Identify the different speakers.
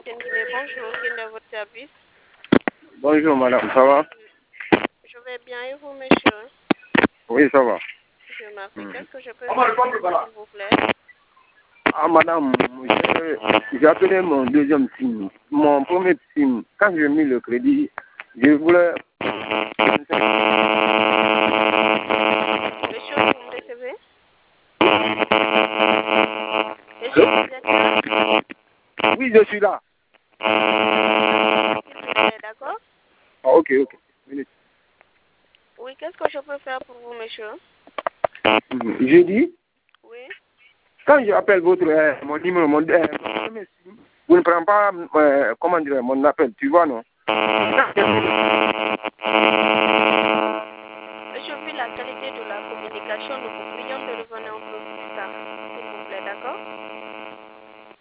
Speaker 1: Guinée. Bonjour, quel est votre service?
Speaker 2: Bonjour madame, ça va?
Speaker 1: Je vais bien et vous, monsieur?
Speaker 2: Oui, ça va.
Speaker 1: Je m'appelle. Qu'est-ce que je peux faire pour vous, s'il vous plaît?
Speaker 2: Ah madame, j'ai appelé mon deuxième SIM. Mon premier SIM, quand j'ai mis le crédit, je voulais...
Speaker 1: Monsieur, vous me recevez? Monsieur, vous êtes là?
Speaker 2: Oui, je suis là.
Speaker 1: S'il vous plaît, d'accord?
Speaker 2: Ah, ok. Minute.
Speaker 1: Oui, qu'est-ce que je peux faire pour vous, monsieur?
Speaker 2: J'ai dit,
Speaker 1: Oui.
Speaker 2: quand j'appelle votre mon numéro, mon premier SIM, vous ne prenez pas, comment dire, mon appel, tu vois, non?
Speaker 1: Monsieur, vu la qualité de la communication, nous vous prions de revenir en